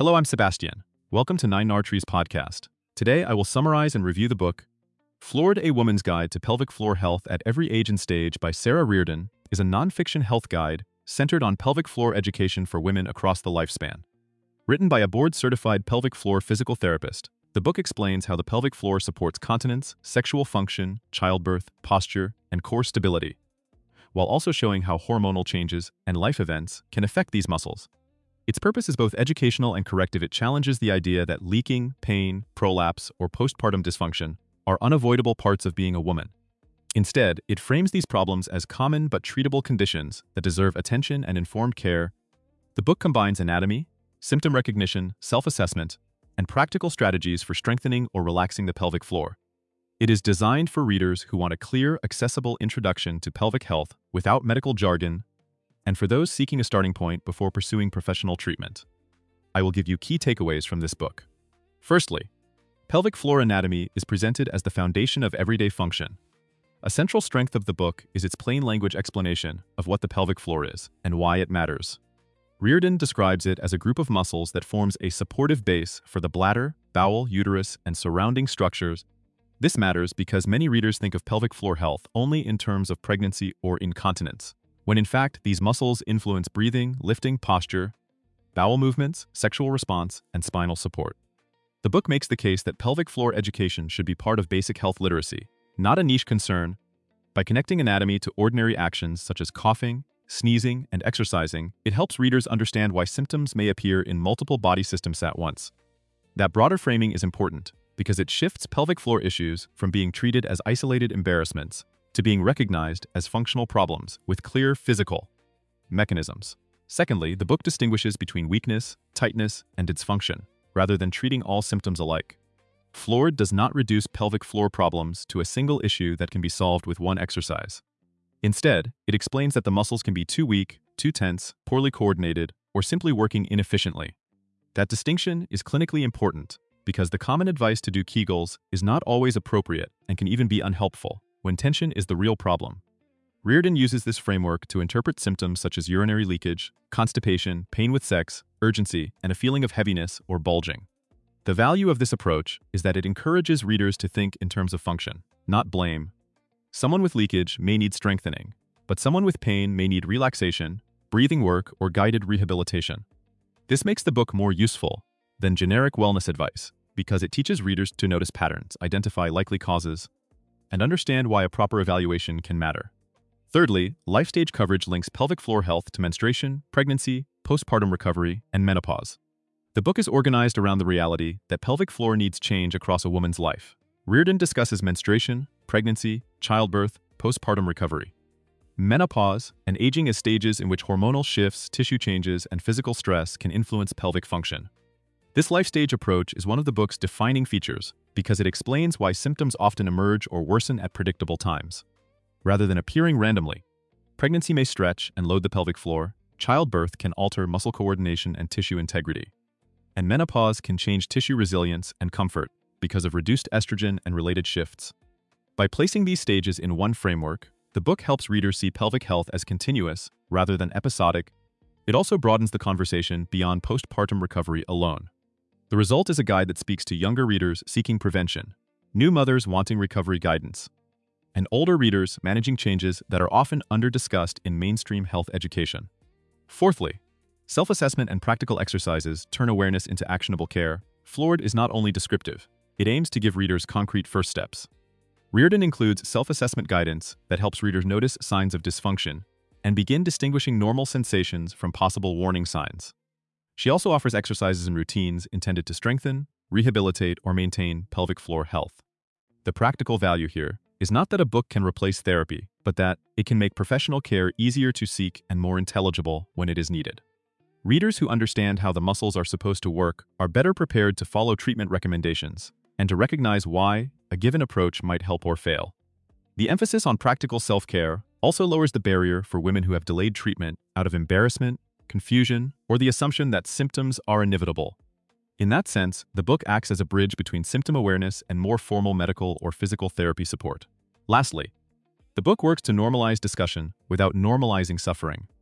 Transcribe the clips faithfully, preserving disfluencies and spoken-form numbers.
Hello, I'm Sebastian. Welcome to Nine Nartrees podcast. Today, I will summarize and review the book, Floored: A Woman's Guide to Pelvic Floor Health at Every Age and Stage by Sarah Reardon, is a nonfiction health guide centered on pelvic floor education for women across the lifespan. Written by a board-certified pelvic floor physical therapist, the book explains how the pelvic floor supports continence, sexual function, childbirth, posture, and core stability, while also showing how hormonal changes and life events can affect these muscles. Its purpose is both educational and corrective. It challenges the idea that leaking, pain, prolapse, or postpartum dysfunction are unavoidable parts of being a woman. Instead, it frames these problems as common but treatable conditions that deserve attention and informed care. The book combines anatomy, symptom recognition, self-assessment, and practical strategies for strengthening or relaxing the pelvic floor. It is designed for readers who want a clear, accessible introduction to pelvic health without medical jargon, and for those seeking a starting point before pursuing professional treatment. I will give you key takeaways from this book. Firstly, pelvic floor anatomy is presented as the foundation of everyday function. A central strength of the book is its plain language explanation of what the pelvic floor is and why it matters. Reardon describes it as a group of muscles that forms a supportive base for the bladder, bowel, uterus, and surrounding structures. This matters because many readers think of pelvic floor health only in terms of pregnancy or incontinence, when in fact these muscles influence breathing, lifting, posture, bowel movements, sexual response, and spinal support. The book makes the case that pelvic floor education should be part of basic health literacy, not a niche concern. By connecting anatomy to ordinary actions such as coughing, sneezing, and exercising, it helps readers understand why symptoms may appear in multiple body systems at once. That broader framing is important because it shifts pelvic floor issues from being treated as isolated embarrassments to being recognized as functional problems with clear physical mechanisms. Secondly, the book distinguishes between weakness, tightness, and dysfunction, rather than treating all symptoms alike. Floored does not reduce pelvic floor problems to a single issue that can be solved with one exercise. Instead, it explains that the muscles can be too weak, too tense, poorly coordinated, or simply working inefficiently. That distinction is clinically important because the common advice to do Kegels is not always appropriate and can even be unhelpful when tension is the real problem. Reardon uses this framework to interpret symptoms such as urinary leakage, constipation, pain with sex, urgency, and a feeling of heaviness or bulging. The value of this approach is that it encourages readers to think in terms of function, not blame. Someone with leakage may need strengthening, but someone with pain may need relaxation, breathing work, or guided rehabilitation. This makes the book more useful than generic wellness advice because it teaches readers to notice patterns, identify likely causes, and understand why a proper evaluation can matter. Thirdly, life stage coverage links pelvic floor health to menstruation, pregnancy, postpartum recovery, and menopause. The book is organized around the reality that pelvic floor needs change across a woman's life. Reardon discusses menstruation, pregnancy, childbirth, postpartum recovery, menopause, and aging as stages in which hormonal shifts, tissue changes, and physical stress can influence pelvic function. This life stage approach is one of the book's defining features because it explains why symptoms often emerge or worsen at predictable times, rather than appearing randomly. Pregnancy may stretch and load the pelvic floor, childbirth can alter muscle coordination and tissue integrity, and menopause can change tissue resilience and comfort because of reduced estrogen and related shifts. By placing these stages in one framework, the book helps readers see pelvic health as continuous rather than episodic. It also broadens the conversation beyond postpartum recovery alone. The result is a guide that speaks to younger readers seeking prevention, new mothers wanting recovery guidance, and older readers managing changes that are often under-discussed in mainstream health education. Fourthly, self-assessment and practical exercises turn awareness into actionable care. Floored is not only descriptive, it aims to give readers concrete first steps. Reardon includes self-assessment guidance that helps readers notice signs of dysfunction and begin distinguishing normal sensations from possible warning signs. She also offers exercises and routines intended to strengthen, rehabilitate, or maintain pelvic floor health. The practical value here is not that a book can replace therapy, but that it can make professional care easier to seek and more intelligible when it is needed. Readers who understand how the muscles are supposed to work are better prepared to follow treatment recommendations and to recognize why a given approach might help or fail. The emphasis on practical self-care also lowers the barrier for women who have delayed treatment out of embarrassment, confusion, or the assumption that symptoms are inevitable. In that sense, the book acts as a bridge between symptom awareness and more formal medical or physical therapy support. Lastly, the book works to normalize discussion without normalizing suffering.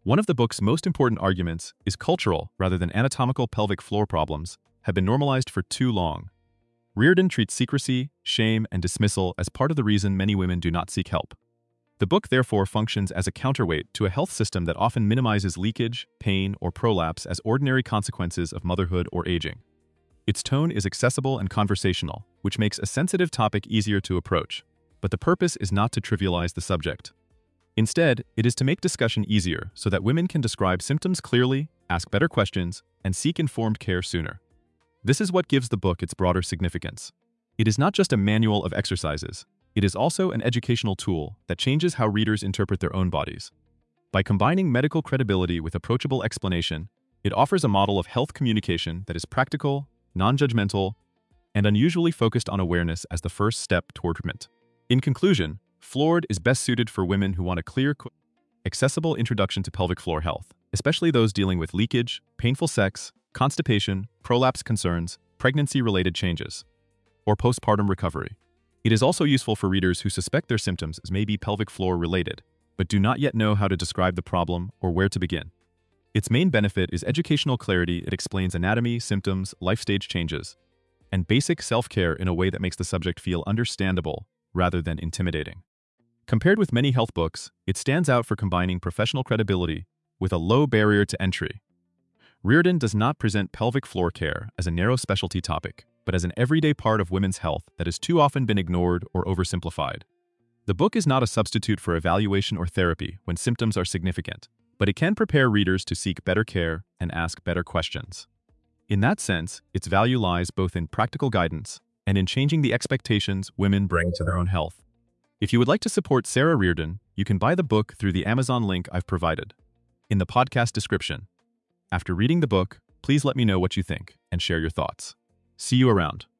One of the book's most important arguments is cultural rather than anatomical pelvic floor problems have been normalized for too long. Reardon treats secrecy, shame, and dismissal as part of the reason many women do not seek help. The book therefore functions as a counterweight to a health system that often minimizes leakage, pain, or prolapse as ordinary consequences of motherhood or aging. Its tone is accessible and conversational, which makes a sensitive topic easier to approach, but the purpose is not to trivialize the subject. Instead, it is to make discussion easier so that women can describe symptoms clearly, ask better questions, and seek informed care sooner. This is what gives the book its broader significance. It is not just a manual of exercises, it is also an educational tool that changes how readers interpret their own bodies. By combining medical credibility with approachable explanation, it offers a model of health communication that is practical, non-judgmental, and unusually focused on awareness as the first step toward treatment. In conclusion, Floored is best suited for women who want a clear, accessible introduction to pelvic floor health, especially those dealing with leakage, painful sex, constipation, prolapse concerns, pregnancy-related changes, or postpartum recovery. It is also useful for readers who suspect their symptoms as may be pelvic floor related, but do not yet know how to describe the problem or where to begin. Its main benefit is educational clarity. It explains anatomy, symptoms, life stage changes, and basic self-care in a way that makes the subject feel understandable rather than intimidating. Compared with many health books, it stands out for combining professional credibility with a low barrier to entry. Reardon does not present pelvic floor care as a narrow specialty topic, but as an everyday part of women's health that has too often been ignored or oversimplified. The book is not a substitute for evaluation or therapy when symptoms are significant, but it can prepare readers to seek better care and ask better questions. In that sense, its value lies both in practical guidance and in changing the expectations women bring to their own health. If you would like to support Sarah Reardon, you can buy the book through the Amazon link I've provided in the podcast description. After reading the book, please let me know what you think and share your thoughts. See you around.